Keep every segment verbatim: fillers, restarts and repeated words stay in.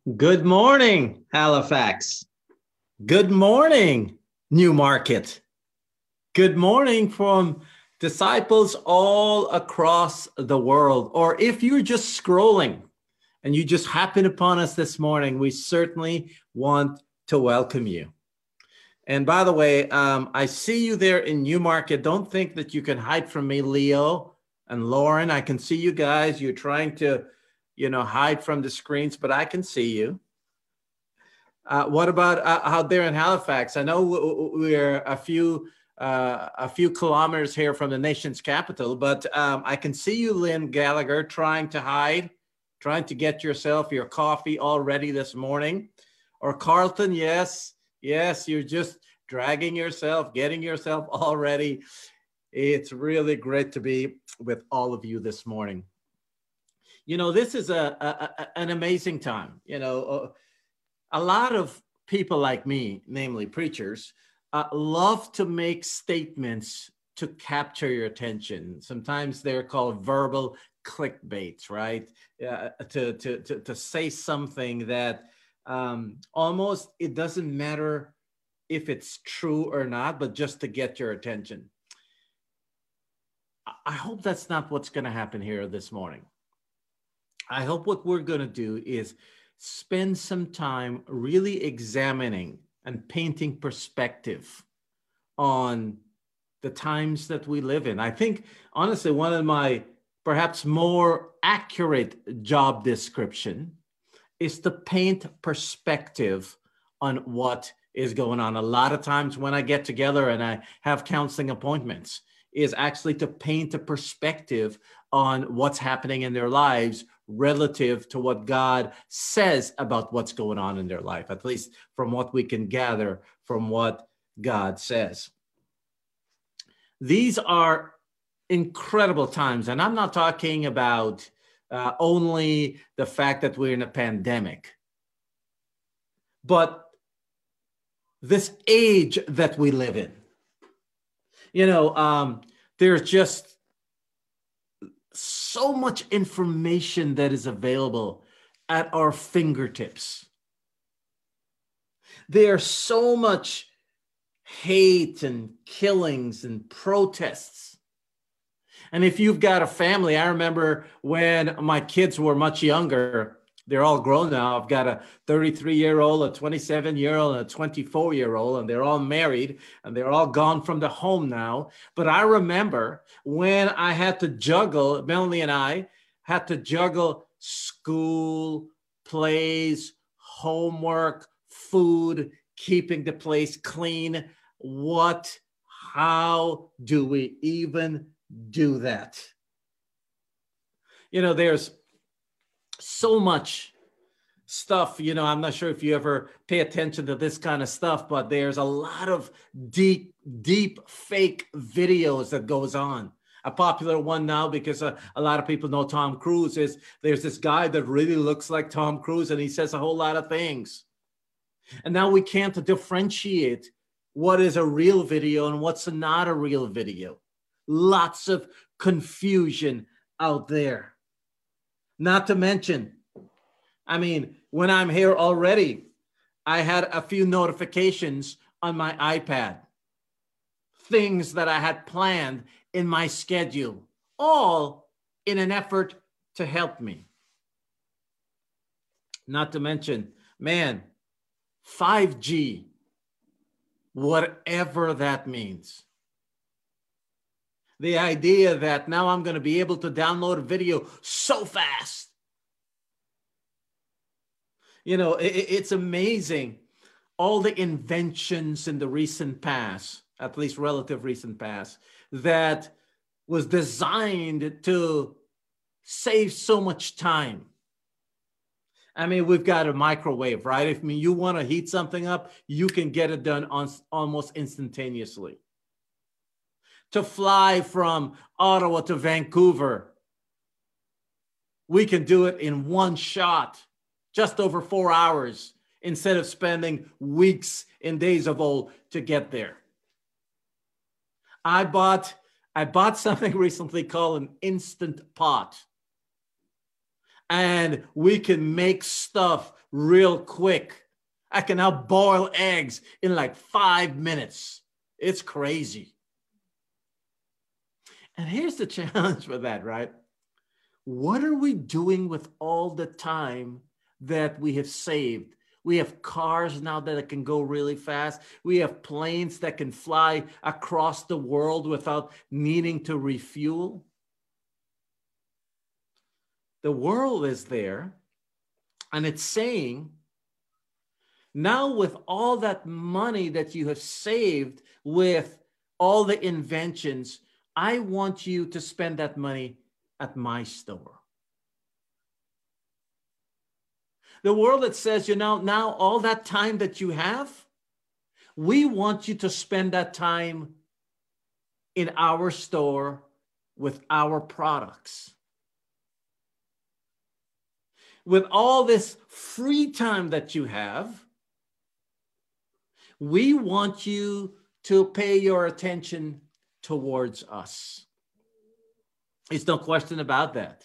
Good morning, Halifax. Good morning, Newmarket. Good morning from disciples all across the world. Or if you're just scrolling and you just happen upon us this morning, we certainly want to welcome you. And by the way, um, I see you there in Newmarket. Don't think that you can hide from me, Leo and Lauren. I can see you guys. You're trying to, you know, hide from the screens, but I can see you. Uh, what about uh, out there in Halifax? I know we're a few uh, a few kilometers here from the nation's capital, but um, I can see you, Lynn Gallagher, trying to hide, trying to get yourself your coffee all ready this morning. Or Carlton, yes, yes, you're just dragging yourself, getting yourself all ready. It's really great to be with all of you this morning. You know, this is a, a, a an amazing time. You know. Uh, A lot of people like me, namely preachers, uh, love to make statements to capture your attention. Sometimes they're called verbal clickbaits, right? Uh, to, to, to, to say something that um, almost it doesn't matter if it's true or not, but just to get your attention. I hope that's not what's going to happen here this morning. I hope what we're going to do is spend some time really examining and painting perspective on the times that we live in. I think, honestly, one of my perhaps more accurate job description is to paint perspective on what is going on. A lot of times when I get together and I have counseling appointments, is actually to paint a perspective on what's happening in their lives relative to what God says about what's going on in their life, at least from what we can gather from what God says. These are incredible times, and I'm not talking about uh, only the fact that we're in a pandemic, but this age that we live in. You know, um, there's just so much information that is available at our fingertips. There's so much hate and killings and protests. And if you've got a family, I remember when my kids were much younger, they're all grown now. I've got a thirty-three-year-old, a twenty-seven-year-old, and a twenty-four-year-old, and they're all married, and they're all gone from the home now. But I remember when I had to juggle, Melanie and I had to juggle school, plays, homework, food, keeping the place clean. What, how do we even do that? You know, there's so much stuff, you know, I'm not sure if you ever pay attention to this kind of stuff, but there's a lot of deep, deep fake videos that goes on. A popular one now, because a, a lot of people know Tom Cruise, is there's this guy that really looks like Tom Cruise and he says a whole lot of things. And now we can't differentiate what is a real video and what's not a real video. Lots of confusion out there. Not to mention, I mean, when I'm here already, I had a few notifications on my iPad, things that I had planned in my schedule, all in an effort to help me. Not to mention, man, five G, whatever that means. The idea that now I'm going to be able to download a video so fast. You know, it, it's amazing all the inventions in the recent past, at least relative recent past, that was designed to save so much time. I mean, we've got a microwave, right? If I mean, you want to heat something up, you can get it done on, almost instantaneously. To fly from Ottawa to Vancouver, we can do it in one shot, just over four hours, instead of spending weeks and days of old to get there. I bought, I bought something recently called an Instant Pot. And we can make stuff real quick. I can now boil eggs in like five minutes. It's crazy. And here's the challenge with that, right? What are we doing with all the time that we have saved? We have cars now that can go really fast. We have planes that can fly across the world without needing to refuel. The world is there, and it's saying, now with all that money that you have saved with all the inventions, I want you to spend that money at my store. The world that says, you know, now all that time that you have, we want you to spend that time in our store with our products. With all this free time that you have, we want you to pay your attention towards us. There's no question about that.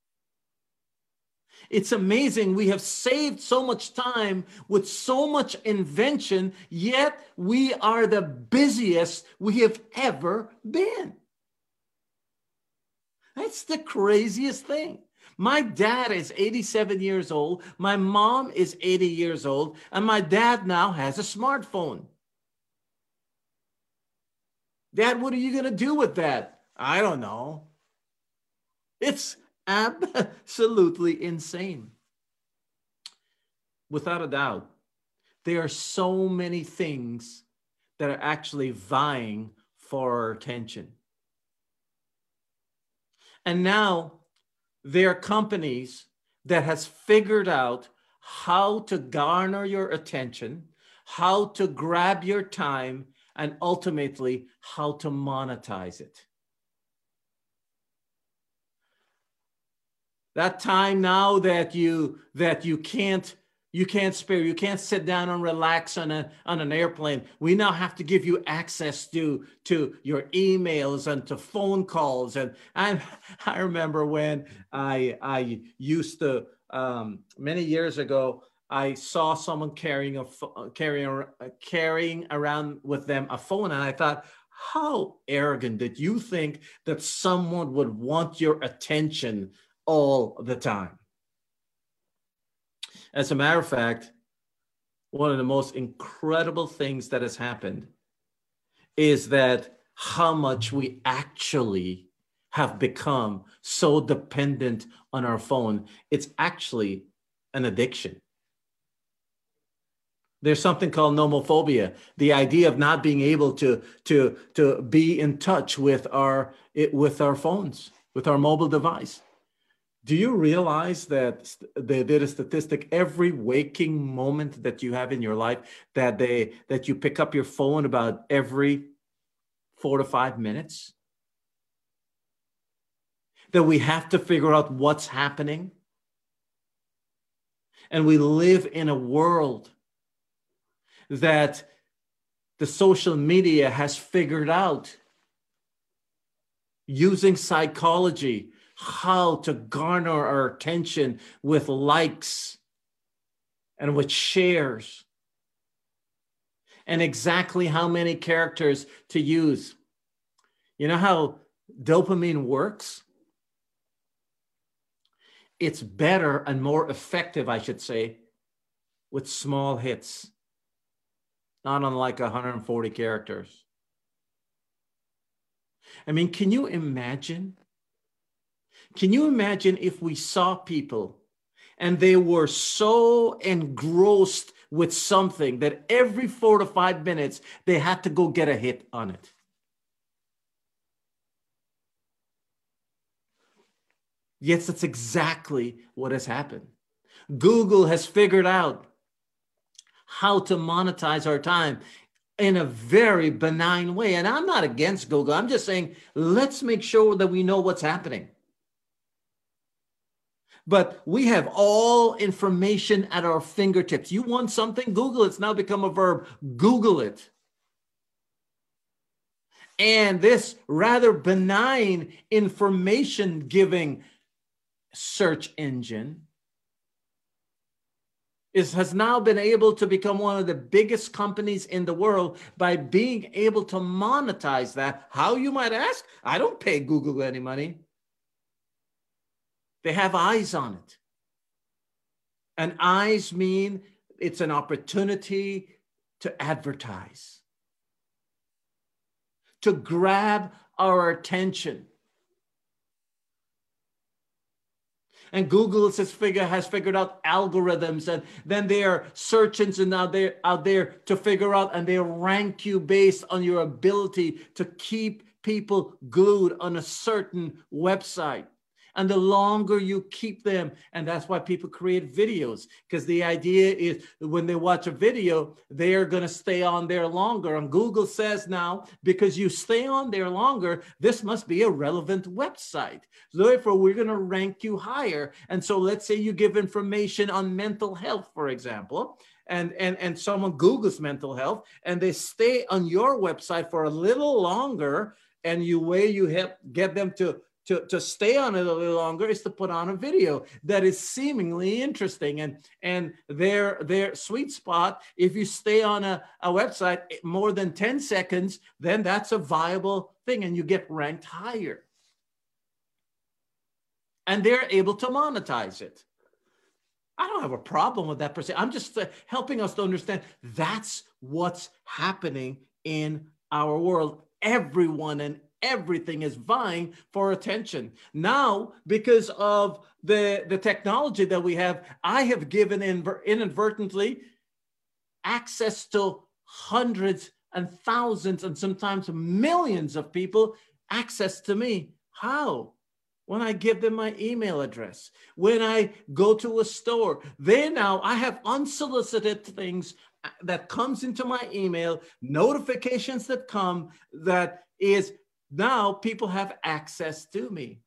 It's amazing. We have saved so much time with so much invention, yet we are the busiest we have ever been. That's the craziest thing. My dad is eighty-seven years old. My mom is eighty years old. And my dad now has a smartphone. Dad, what are you going to do with that? I don't know. It's absolutely insane. Without a doubt, there are so many things that are actually vying for our attention. And now there are companies that has figured out how to garner your attention, how to grab your time, and ultimately how to monetize it. That time now that you that you can't you can't spare, you can't sit down and relax on a on an airplane. We now have to give you access to to your emails and to phone calls. And I I remember when I I used to um, many years ago, I saw someone carrying a carrying carrying around with them a phone, and I thought, how arrogant did you think that someone would want your attention all the time? As a matter of fact, one of the most incredible things that has happened is that how much we actually have become so dependent on our phone. It's actually an addiction. There's something called nomophobia, the idea of not being able to, to, to be in touch with our, it, with our phones, with our mobile device. Do you realize that they did a statistic every waking moment that you have in your life that they that you pick up your phone about every four to five minutes? That we have to figure out what's happening. And we live in a world that the social media has figured out, using psychology, how to garner our attention with likes and with shares, and exactly how many characters to use. You know how dopamine works? It's better and more effective, I should say, with small hits, not unlike one hundred forty characters. I mean, can you imagine? Can you imagine if we saw people and they were so engrossed with something that every four to five minutes they had to go get a hit on it? Yes, that's exactly what has happened. Google has figured out how to monetize our time in a very benign way. And I'm not against Google. I'm just saying, let's make sure that we know what's happening. But we have all information at our fingertips. You want something? Google. It's now become a verb. Google it. And this rather benign information giving search engine is has now been able to become one of the biggest companies in the world by being able to monetize that. How, you might ask? I don't pay Google any money. They have eyes on it. And eyes mean it's an opportunity to advertise, to grab our attention. And Google has, figure, has figured out algorithms, and then their search engine out there, out there to figure out, and they rank you based on your ability to keep people glued on a certain website. And the longer you keep them, and that's why people create videos, because the idea is when they watch a video, they are going to stay on there longer. And Google says now, because you stay on there longer, this must be a relevant website. So therefore, we're going to rank you higher. And so let's say you give information on mental health, for example, and, and, and someone Googles mental health, and they stay on your website for a little longer, and you way you help get them to To, to stay on it a little longer is to put on a video that is seemingly interesting. And, and their, their sweet spot, if you stay on a, a website more than ten seconds, then that's a viable thing and you get ranked higher. And they're able to monetize it. I don't have a problem with that per se. I'm just uh, helping us to understand that's what's happening in our world. Everyone and everything is vying for attention. Now, because of the, the technology that we have, I have given inadvertently access to hundreds and thousands and sometimes millions of people access to me. How? When I give them my email address, when I go to a store, they now, I have unsolicited things that comes into my email, notifications that come that is now people have access to me.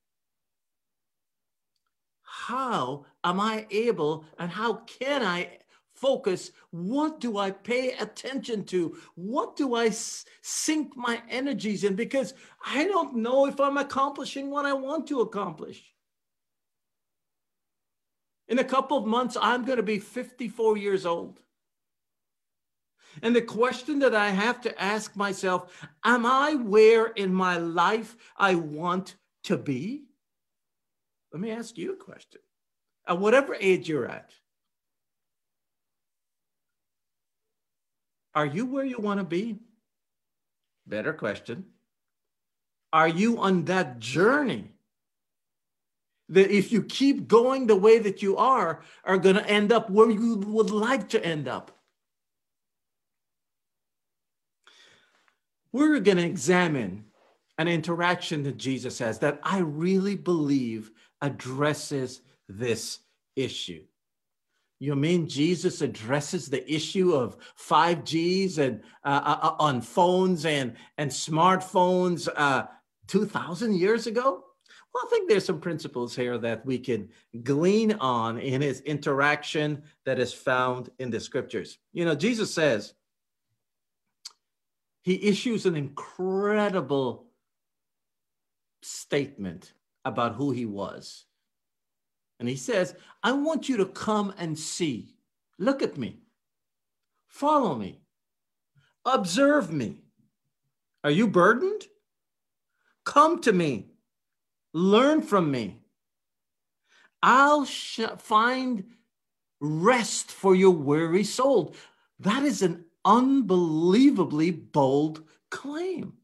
How am I able and how can I focus? What do I pay attention to? What do I sink my energies in? Because I don't know if I'm accomplishing what I want to accomplish. In a couple of months, I'm going to be fifty-four years old. And the question that I have to ask myself, am I where in my life I want to be? Let me ask you a question. At whatever age you're at, are you where you want to be? Better question. Are you on that journey that if you keep going the way that you are, are going to end up where you would like to end up? We're going to examine an interaction that Jesus has that I really believe addresses this issue. You mean Jesus addresses the issue of five Gs and uh, uh, on phones and, and smartphones uh, two thousand years ago? Well, I think there's some principles here that we can glean on in his interaction that is found in the scriptures. You know, Jesus says, he issues an incredible statement about who he was. And he says, I want you to come and see. Look at me. Follow me. Observe me. Are you burdened? Come to me. Learn from me. I'll sh- find rest for your weary soul. That is an unbelievably bold claim.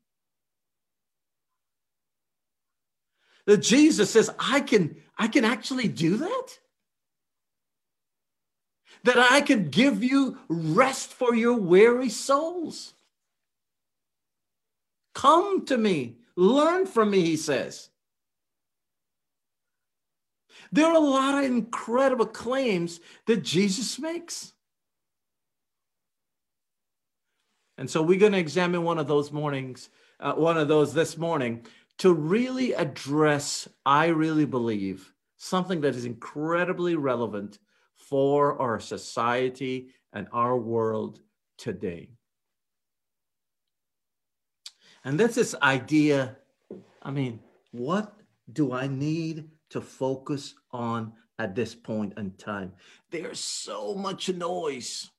That Jesus says, I can, I can actually do that? That I can give you rest for your weary souls. Come to me, learn from me, he says. There are a lot of incredible claims that Jesus makes. And so we're going to examine one of those mornings, uh, one of those this morning, to really address, I really believe, something that is incredibly relevant for our society and our world today. And that's this idea, I mean, what do I need to focus on at this point in time. There's so much noise.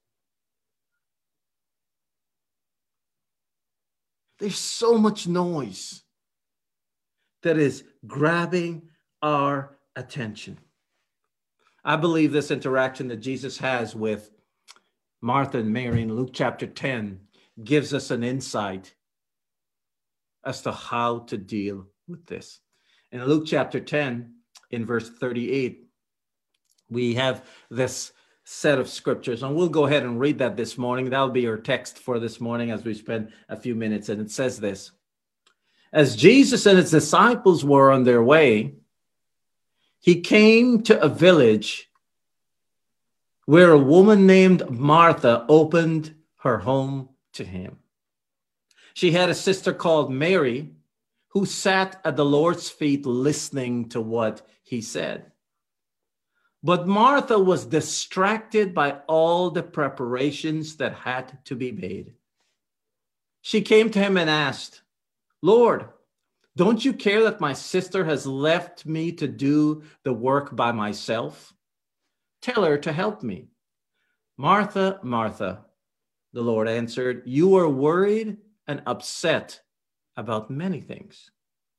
There's so much noise that is grabbing our attention. I believe this interaction that Jesus has with Martha and Mary in Luke chapter ten gives us an insight as to how to deal with this. In Luke chapter ten, in verse thirty-eight, we have this set of scriptures, and we'll go ahead and read that this morning. That'll be our text for this morning as we spend a few minutes. And it says this: as Jesus and his disciples were on their way, he came to a village where a woman named Martha opened her home to him. She had a sister called Mary who sat at the Lord's feet listening to what he said. But Martha was distracted by all the preparations that had to be made. She came to him and asked, "Lord, don't you care that my sister has left me to do the work by myself? Tell her to help me." "Martha, Martha," the Lord answered, "you are worried and upset about many things.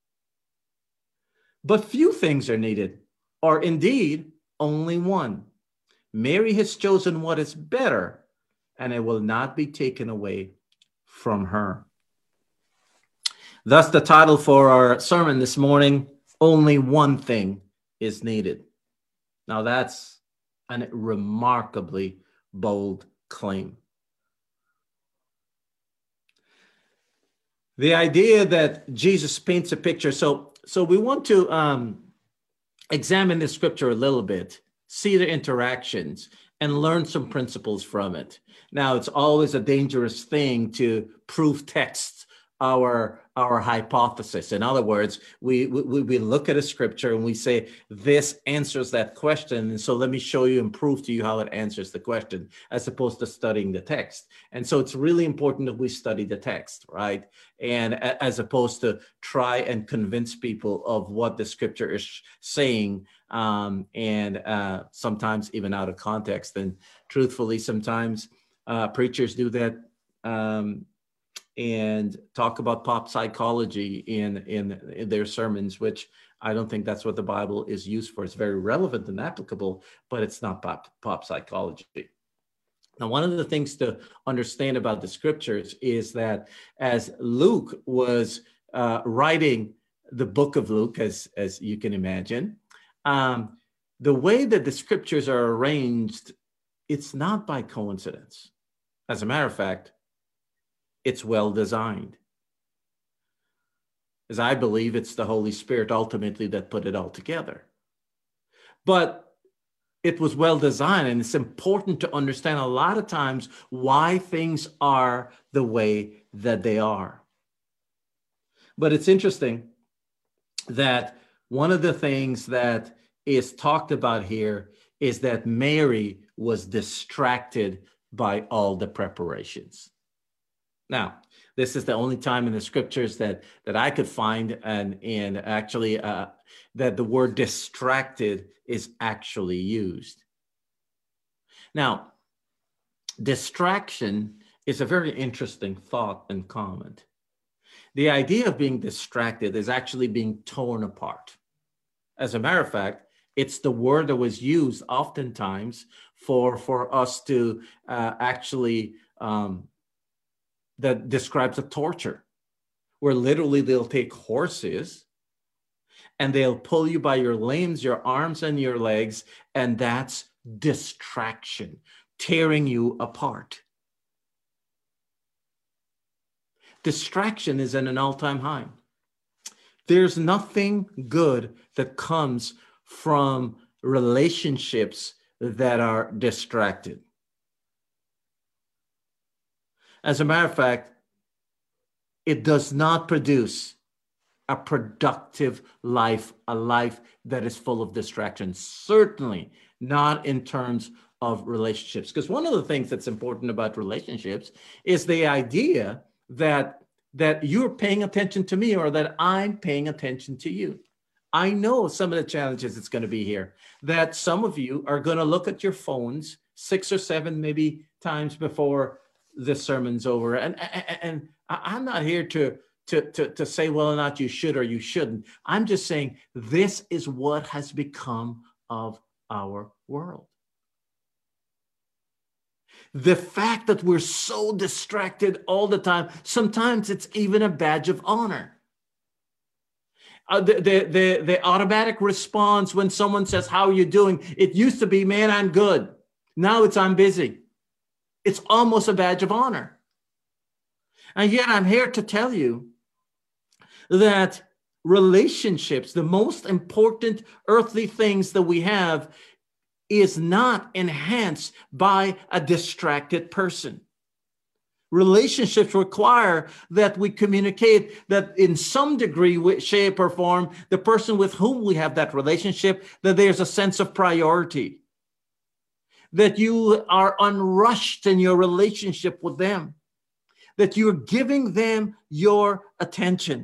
But few things are needed, or indeed only one. Mary has chosen what is better, and it will not be taken away from her." Thus, the title for our sermon this morning, "Only One Thing is Needed." Now, that's a remarkably bold claim. The idea that Jesus paints a picture. So, so we want to um, examine the scripture a little bit, see the interactions, and learn some principles from it. Now, it's always a dangerous thing to prove texts our our hypothesis. In other words, we, we we look at a scripture and we say, this answers that question, and so let me show you and prove to you how it answers the question, as opposed to studying the text. And so it's really important that we study the text, right? And as opposed to try and convince people of what the scripture is saying, um, and uh, sometimes even out of context. And truthfully, sometimes uh, preachers do that, um, and talk about pop psychology in, in in their sermons, which I don't think that's what the Bible is used for. It's very relevant and applicable, but it's not pop, pop psychology. Now, one of the things to understand about the scriptures is that as Luke was uh, writing the book of Luke, as, as you can imagine, um, the way that the scriptures are arranged, it's not by coincidence. As a matter of fact, it's well designed. As I believe it's the Holy Spirit ultimately that put it all together. But it was well designed, and it's important to understand a lot of times why things are the way that they are. But it's interesting that one of the things that is talked about here is that Mary was distracted by all the preparations. Now, this is the only time in the scriptures that, that I could find, and, and actually uh, that the word distracted is actually used. Now, distraction is a very interesting thought and comment. The idea of being distracted is actually being torn apart. As a matter of fact, it's the word that was used oftentimes for, for us to uh, actually um, that describes a torture, where literally they'll take horses and they'll pull you by your limbs, your arms and your legs, and that's distraction, tearing you apart. Distraction is at an all-time high. There's nothing good that comes from relationships that are distracted. As a matter of fact, it does not produce a productive life, a life that is full of distractions. Certainly not in terms of relationships. Because one of the things that's important about relationships is the idea that, that you're paying attention to me, or that I'm paying attention to you. I know some of the challenges it's going to be here, that some of you are going to look at your phones six or seven maybe times before the sermon's over. And, and, and I'm not here to, to, to, to say whether or not you should or you shouldn't. I'm just saying this is what has become of our world. The fact that we're so distracted all the time, sometimes it's even a badge of honor. Uh, the, the, the, the automatic response when someone says, how are you doing? It used to be, man, I'm good. Now it's, I'm busy. It's almost a badge of honor. And yet I'm here to tell you that relationships, the most important earthly things that we have, is not enhanced by a distracted person. Relationships require that we communicate, that in some degree, shape, or form, the person with whom we have that relationship, that there's a sense of priority, that you are unrushed in your relationship with them, that you're giving them your attention.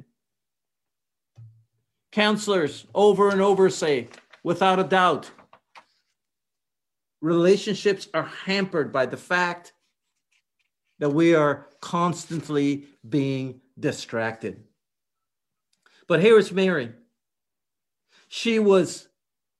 Counselors over and over say, without a doubt, relationships are hampered by the fact that we are constantly being distracted. But here is Mary. She was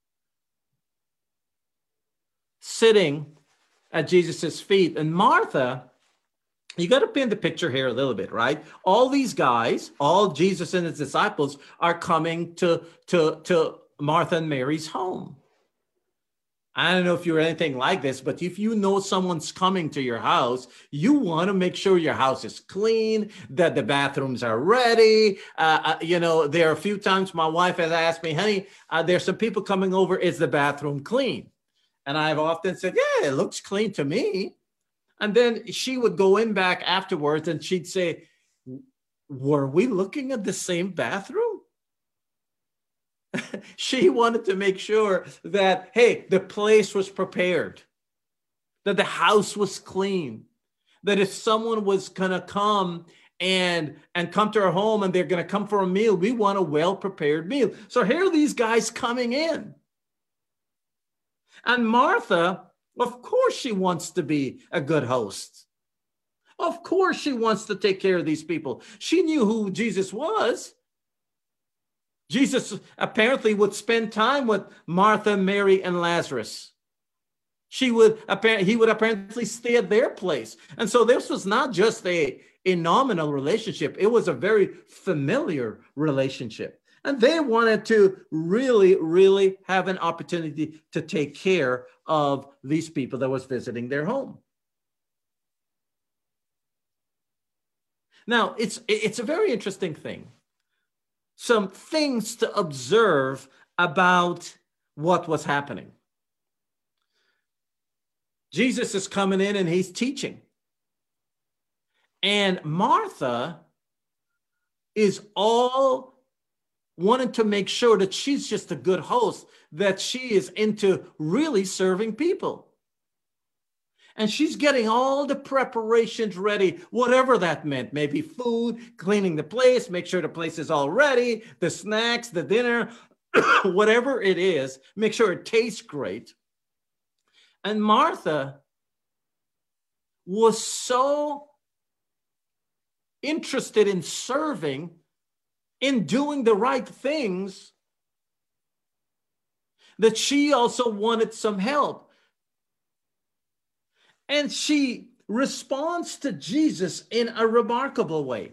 sitting at Jesus's feet, and Martha, you got to paint the picture here a little bit, right? All these guys, all Jesus and his disciples are coming to, to, to Martha and Mary's home. I don't know if you're anything like this, but if you know someone's coming to your house, you want to make sure your house is clean, that the bathrooms are ready. Uh, uh, you know, there are a few times my wife has asked me, honey, uh, there's some people coming over. Is the bathroom clean? And I've often said, yeah, it looks clean to me. And then she would go in back afterwards and she'd say, were we looking at the same bathroom? She wanted to make sure that, hey, the place was prepared, that the house was clean, that if someone was going to come and, and come to our home and they're going to come for a meal, we want a well-prepared meal. So here are these guys coming in. And Martha, of course, she wants to be a good host. Of course, she wants to take care of these people. She knew who Jesus was. Jesus apparently would spend time with Martha, Mary, and Lazarus. She would, he would apparently stay at their place. And so this was not just a, a nominal relationship. It was a very familiar relationship. And they wanted to really, really have an opportunity to take care of these people that was visiting their home. Now, it's, it's a very interesting thing. Some things to observe about what was happening. Jesus is coming in and he's teaching. And Martha is all wanting to make sure that she's just a good host, that she is into really serving people. And she's getting all the preparations ready, whatever that meant. Maybe food, cleaning the place, make sure the place is all ready, the snacks, the dinner, whatever it is, make sure it tastes great. And Martha was so interested in serving, in doing the right things, that she also wanted some help. And she responds to Jesus in a remarkable way.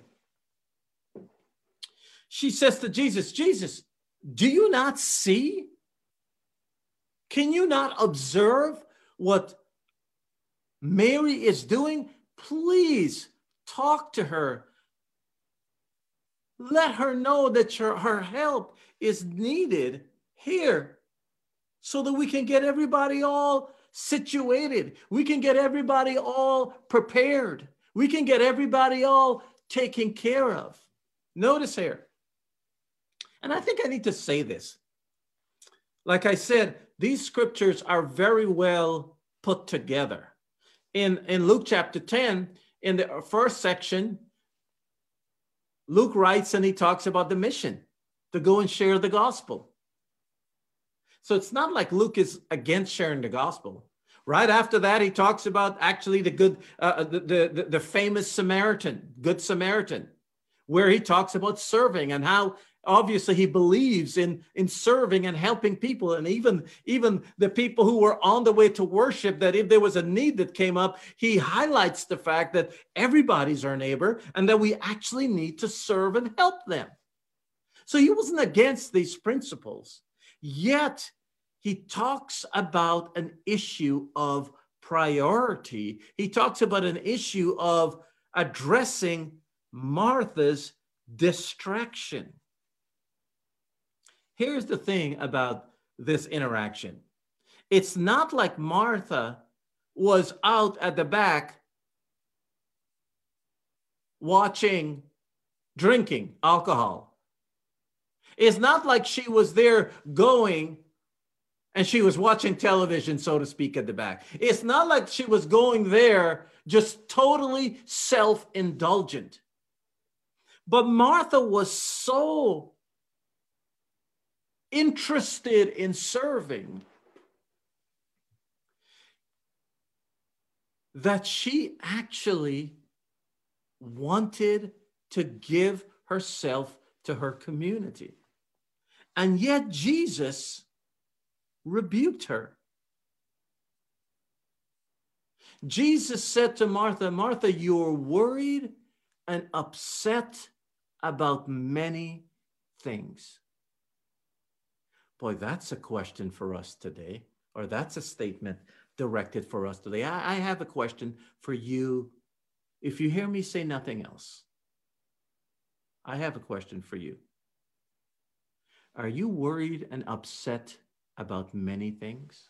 She says to Jesus, Jesus, do you not see? Can you not observe what Mary is doing? Please talk to her. Let her know that her, her help is needed here so that we can get everybody all situated. We can get everybody all prepared. We can get everybody all taken care of. Notice here, and I think I need to say this. Like I said, these scriptures are very well put together. In, in Luke chapter ten, in the first section, Luke writes and he talks about the mission, to go and share the gospel. So it's not like Luke is against sharing the gospel. Right after that, he talks about actually the good, uh, the, the, the famous Samaritan, Good Samaritan, where he talks about serving and how obviously he believes in, in serving and helping people. And even, even the people who were on the way to worship, that if there was a need that came up, he highlights the fact that everybody's our neighbor and that we actually need to serve and help them. So he wasn't against these principles, yet he talks about an issue of priority. He talks about an issue of addressing Martha's distraction. Here's the thing about this interaction. It's not like Martha was out at the back watching, drinking alcohol. It's not like she was there going and she was watching television, so to speak, at the back. It's not like she was going there just totally self-indulgent. But Martha was so interested in serving that she actually wanted to give herself to her community. And yet Jesus rebuked her. Jesus said to Martha, Martha, you're worried and upset about many things. Boy, that's a question for us today, or that's a statement directed for us today. I, I have a question for you. If you hear me say nothing else, I have a question for you. Are you worried and upset about many things?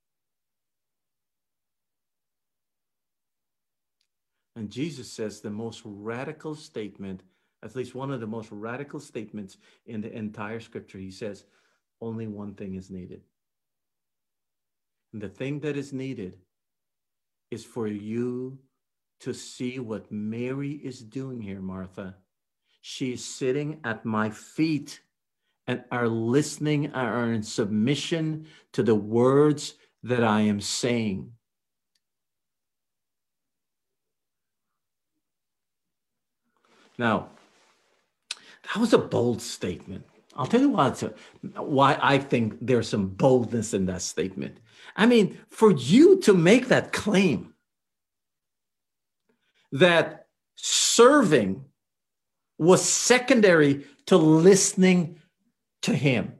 And Jesus says the most radical statement, at least one of the most radical statements in the entire scripture. He says, only one thing is needed. And the thing that is needed is for you to see what Mary is doing here, Martha. She is sitting at my feet and are listening, are in submission to the words that I am saying. Now, that was a bold statement. I'll tell you why, why I think there's some boldness in that statement. I mean, for you to make that claim that serving was secondary to listening to him,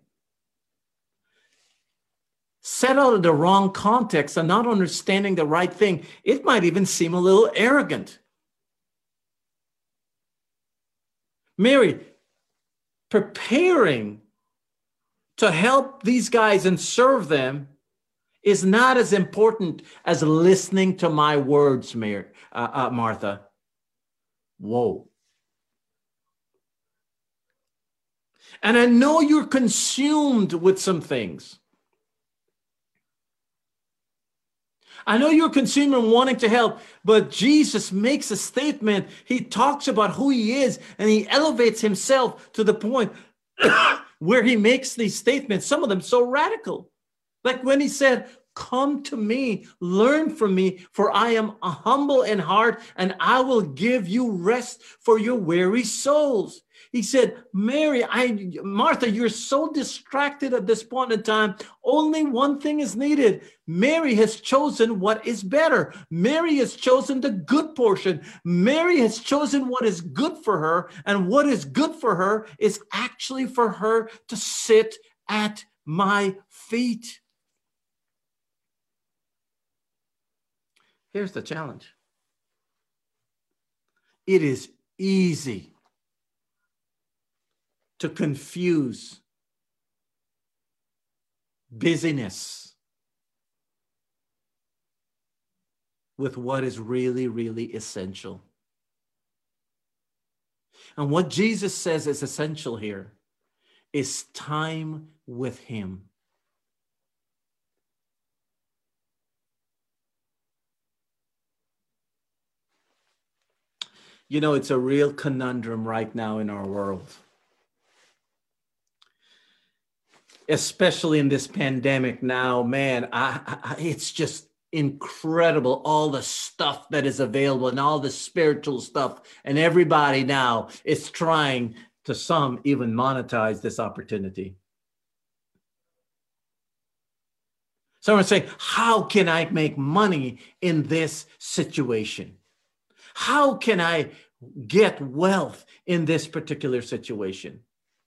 set out of the wrong context and not understanding the right thing, it might even seem a little arrogant. Mary, preparing to help these guys and serve them is not as important as listening to my words, Mary, uh, uh, Martha. Whoa. And I know you're consumed with some things. I know you're consumed and wanting to help, but Jesus makes a statement. He talks about who he is, and he elevates himself to the point where he makes these statements, some of them so radical. Like when he said, come to me, learn from me, for I am humble in heart, and I will give you rest for your weary souls. He said, Mary, I, Martha, you're so distracted at this point in time. Only one thing is needed. Mary has chosen what is better. Mary has chosen the good portion. Mary has chosen what is good for her. And what is good for her is actually for her to sit at my feet. Here's the challenge. It is easy to confuse busyness with what is really, really essential. And what Jesus says is essential here is time with him. You know, it's a real conundrum right now in our world. especially in this pandemic now, man, I, I, it's just incredible, all the stuff that is available and all the spiritual stuff. And everybody now is trying to some even monetize this opportunity. Someone saying, how can I make money in this situation? How can I get wealth in this particular situation?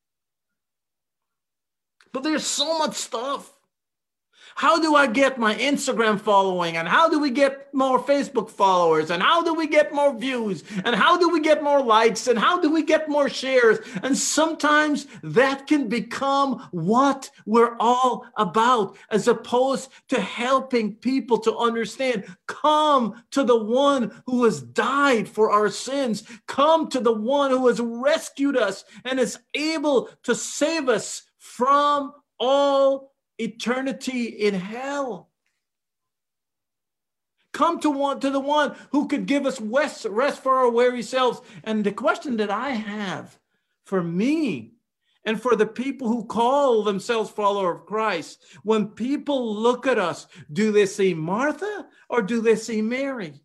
But there's so much stuff. How do I get my Instagram following? And how do we get more Facebook followers? And how do we get more views? And how do we get more likes? And how do we get more shares? And sometimes that can become what we're all about, as opposed to helping people to understand. Come to the one who has died for our sins. Come to the one who has rescued us and is able to save us from all eternity in hell. Come to one to the one who could give us rest, rest for our weary selves. And the question that I have for me and for the people who call themselves followers of Christ, when people look at us, do they see Martha or do they see Mary?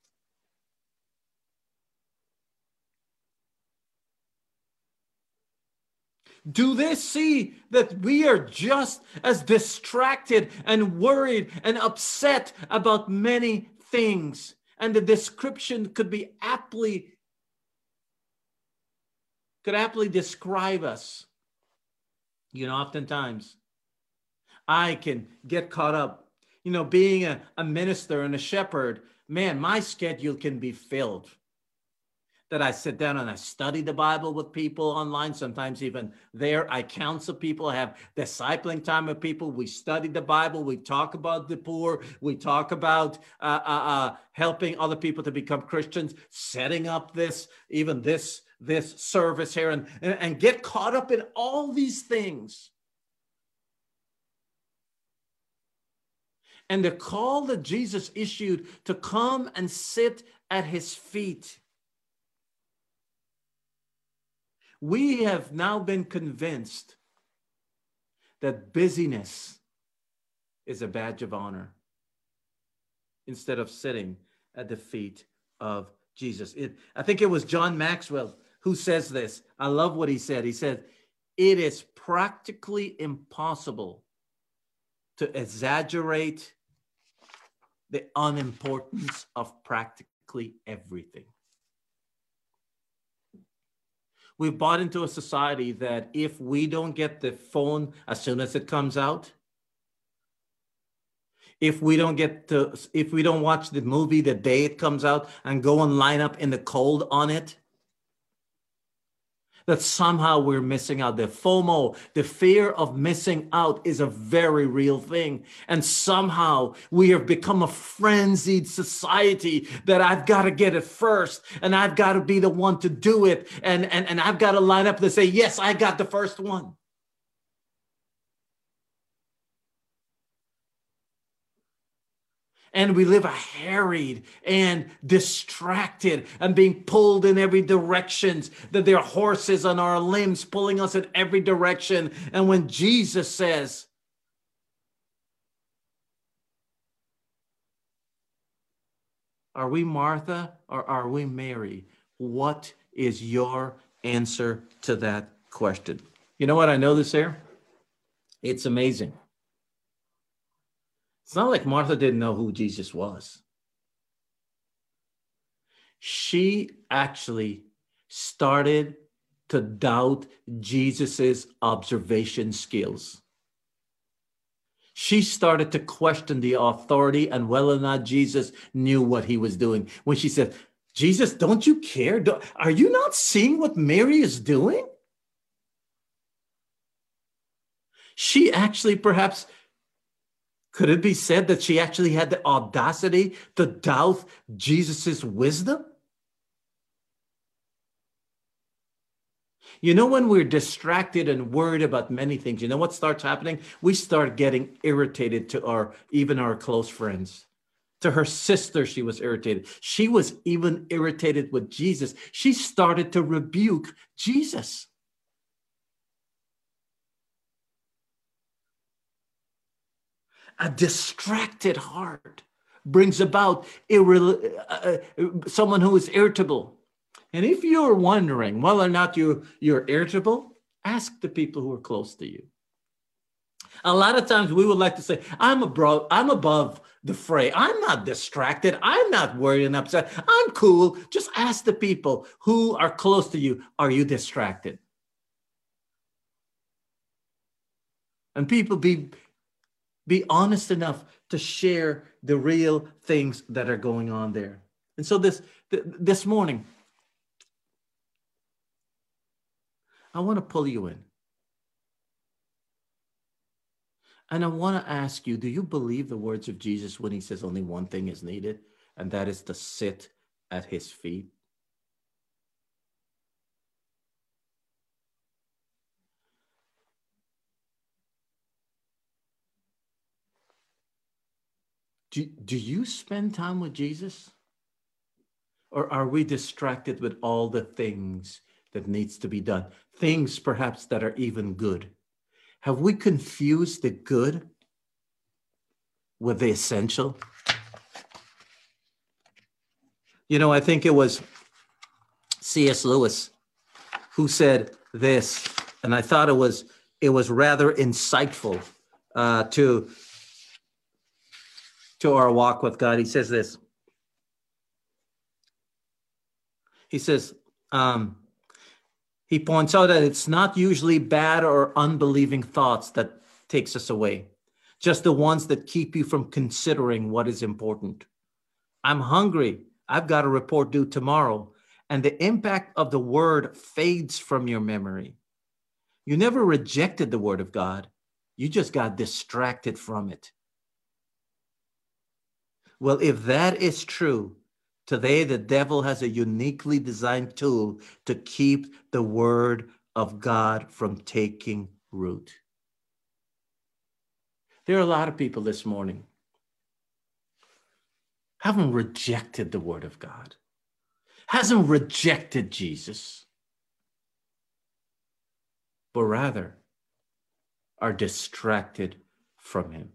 Do they see that we are just as distracted and worried and upset about many things? And the description could be aptly, could aptly describe us. You know, oftentimes I can get caught up, you know, being a, a minister and a shepherd. Man, my schedule can be filled. That I sit down and I study the Bible with people online, sometimes even there. I counsel people, I have discipling time with people. We study the Bible. We talk about the poor. We talk about uh, uh, uh, helping other people to become Christians, setting up this, even this, this service here, and, and, and get caught up in all these things. And the call that Jesus issued to come and sit at his feet. We have now been convinced that busyness is a badge of honor instead of sitting at the feet of Jesus. It, I think it was John Maxwell who says this. I love what he said. He said, it is practically impossible to exaggerate the unimportance of practically everything. We've bought into a society that if we don't get the phone as soon as it comes out, if we don't get to, if we don't watch the movie the day it comes out and go and line up in the cold on it, that somehow we're missing out. The FOMO, the fear of missing out, is a very real thing. And somehow we have become a frenzied society that I've got to get it first and I've got to be the one to do it. And, and, and I've got to line up to say, yes, I got the first one. And we live a harried and distracted and being pulled in every direction, that there are horses on our limbs pulling us in every direction. And when Jesus says, are we Martha or are we Mary? What is your answer to that question? You know what? I know this here. It's amazing. It's not like Martha didn't know who Jesus was. She actually started to doubt Jesus's observation skills. She started to question the authority and whether or not Jesus knew what he was doing. When she said, Jesus, don't you care? Don't, are you not seeing what Mary is doing? She actually perhaps... Could it be said that she actually had the audacity to doubt Jesus's wisdom? You know, when we're distracted and worried about many things, you know what starts happening? We start getting irritated to our, even our close friends. To her sister, she was irritated. She was even irritated with Jesus. She started to rebuke Jesus. A distracted heart brings about irre- uh, uh, someone who is irritable. And if you're wondering whether or not you, you're irritable, ask the people who are close to you. A lot of times we would like to say, I'm above, I'm above the fray. I'm not distracted. I'm not worried and upset. I'm cool. Just ask the people who are close to you, are you distracted? And people be, be honest enough to share the real things that are going on there. And so this, th- this morning, I want to pull you in. And I want to ask you, do you believe the words of Jesus when he says only one thing is needed, and that is to sit at his feet? Do, do you spend time with Jesus? Or are we distracted with all the things that needs to be done? Things perhaps that are even good. Have we confused the good with the essential? You know, I think it was C S Lewis who said this, and I thought it was it was rather insightful uh, to, to our walk with God. He says this. He says, um, he points out that it's not usually bad or unbelieving thoughts that takes us away, just the ones that keep you from considering what is important. I'm hungry. I've got a report due tomorrow. And the impact of the word fades from your memory. You never rejected the word of God. You just got distracted from it. Well, if that is true, today the devil has a uniquely designed tool to keep the word of God from taking root. There are a lot of people this morning haven't rejected the word of God, hasn't rejected Jesus, but rather are distracted from him.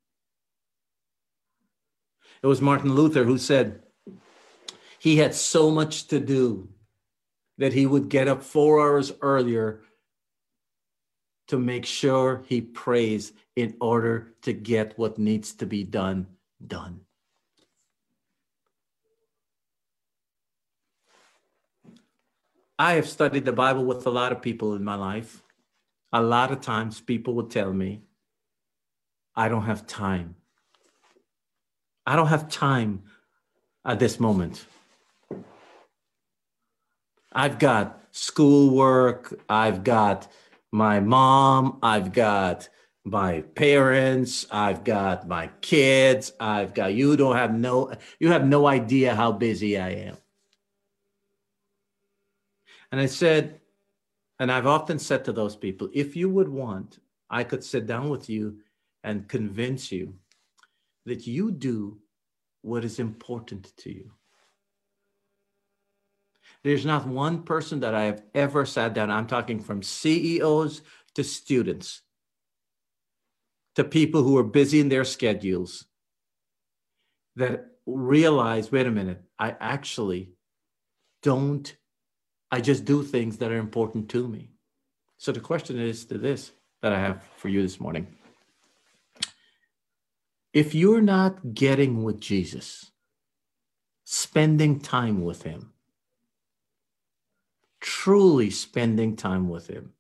It was Martin Luther who said he had so much to do that he would get up four hours earlier to make sure he prays in order to get what needs to be done, done. I have studied the Bible with a lot of people in my life. A lot of times people would tell me, I don't have time. I don't have time at this moment. I've got schoolwork. I've got my mom. I've got my parents. I've got my kids. I've got, you don't have no, you have no idea how busy I am. And I said, and I've often said to those people, if you would want, I could sit down with you and convince you that you do what is important to you. There's not one person that I have ever sat down, I'm talking from C E Os to students, to people who are busy in their schedules, that realize, wait a minute, I actually don't, I just do things that are important to me. So the question is to this that I have for you this morning. If you're not getting with Jesus, spending time with him, truly spending time with him,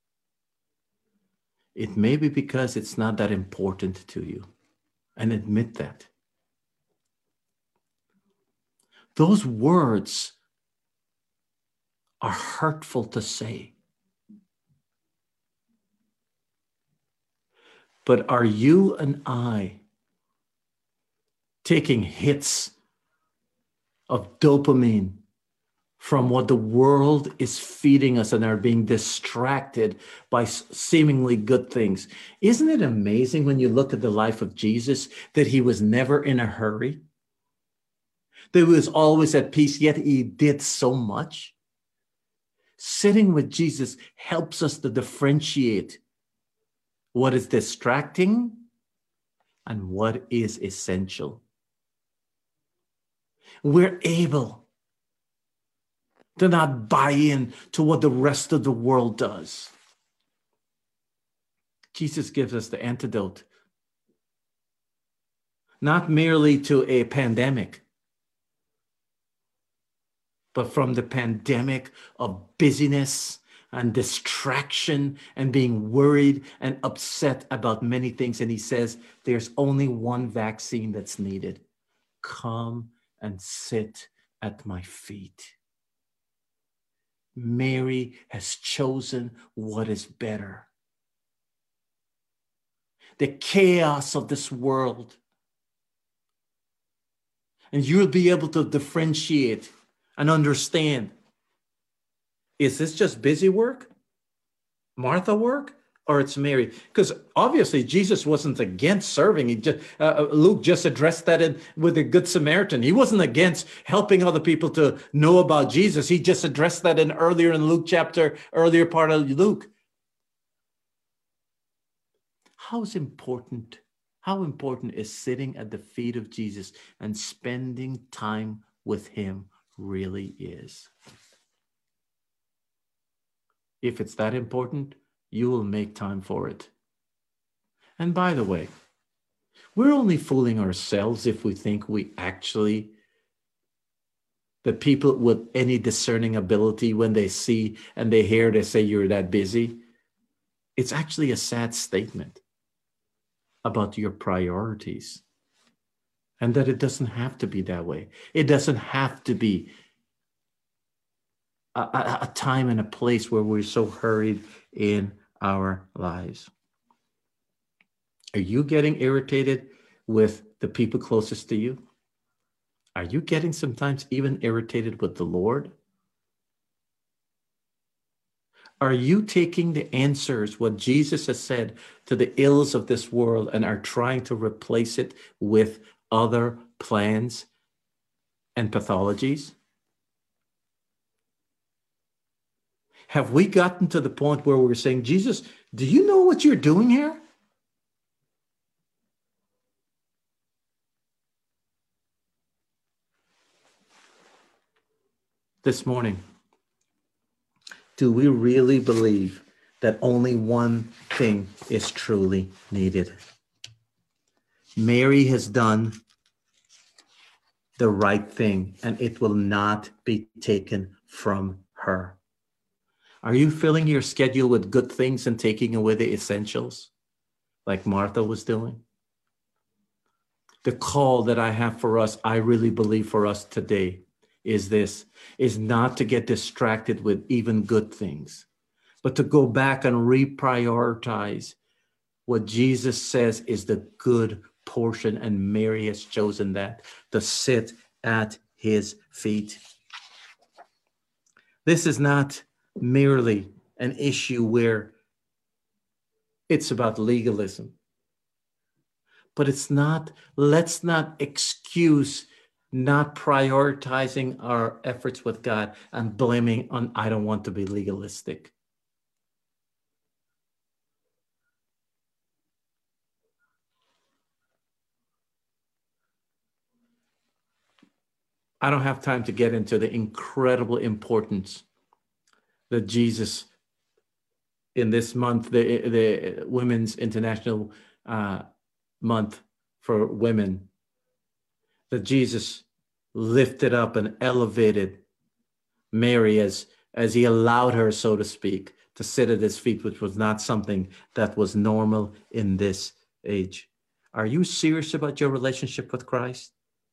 it may be because it's not that important to you. And admit that. Those words are hurtful to say. But are you and I taking hits of dopamine from what the world is feeding us and are being distracted by seemingly good things? Isn't it amazing when you look at the life of Jesus that he was never in a hurry? That he was always at peace, yet he did so much? Sitting with Jesus helps us to differentiate what is distracting and what is essential. We're able to not buy in to what the rest of the world does. Jesus gives us the antidote, not merely to a pandemic, but from the pandemic of busyness and distraction and being worried and upset about many things. And he says, there's only one vaccine that's needed. Come and sit at my feet. Mary has chosen what is better. The chaos of this world. And you'll be able to differentiate and understand, is this just busy work, Martha work, or it's Mary? Because obviously Jesus wasn't against serving. He just, uh, Luke just addressed that in, with the Good Samaritan. He wasn't against helping other people to know about Jesus. He just addressed that in earlier in Luke chapter, earlier part of Luke. How's important, how important is sitting at the feet of Jesus and spending time with him really is? If it's that important, you will make time for it. And by the way, we're only fooling ourselves if we think we actually, the people with any discerning ability, when they see and they hear, they say you're that busy. It's actually a sad statement about your priorities, and that it doesn't have to be that way. It doesn't have to be a, a, a time and a place where we're so hurried in our lives. Are you getting irritated with the people closest to you? Are you getting sometimes even irritated with the Lord? Are you taking the answers, what Jesus has said, to the ills of this world and are trying to replace it with other plans and pathologies? Have we gotten to the point where we're saying, Jesus, do you know what you're doing here? This morning, do we really believe that only one thing is truly needed? Mary has done the right thing, and it will not be taken from her. Are you filling your schedule with good things and taking away the essentials, like Martha was doing? The call that I have for us, I really believe for us today, is this, is not to get distracted with even good things, but to go back and reprioritize what Jesus says is the good portion, and Mary has chosen that, to sit at his feet. This is not merely an issue where it's about legalism, but it's not, let's not excuse not prioritizing our efforts with God and blaming on, I don't want to be legalistic. I don't have time to get into the incredible importance that Jesus, in this month, the, the Women's International uh, Month for Women, that Jesus lifted up and elevated Mary as, as he allowed her, so to speak, to sit at his feet, which was not something that was normal in this age. Are you serious about your relationship with Christ?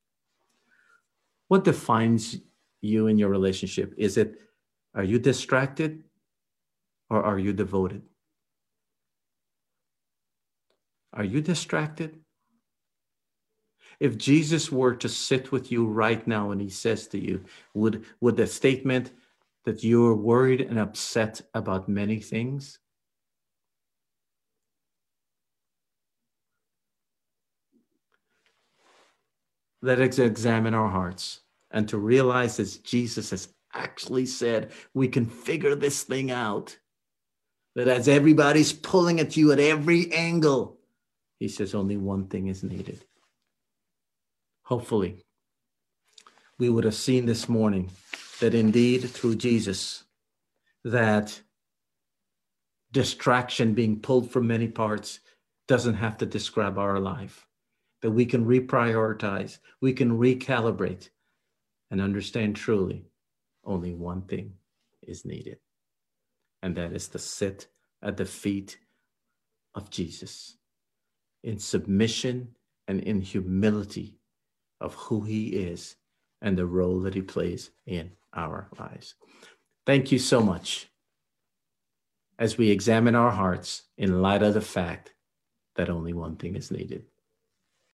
What defines you in your relationship? Is it, are you distracted or are you devoted? Are you distracted? If Jesus were to sit with you right now and he says to you, would, would the statement that you're worried and upset about many things? Let us examine our hearts and to realize that Jesus has actually said we can figure this thing out. That as everybody's pulling at you at every angle, He says only one thing is needed. Hopefully, we would have seen this morning that indeed through Jesus, that distraction being pulled from many parts doesn't have to describe our life, that we can reprioritize, we can recalibrate, and understand truly only one thing is needed, and that is to sit at the feet of Jesus in submission and in humility of who he is and the role that he plays in our lives. Thank you so much as we examine our hearts in light of the fact that only one thing is needed.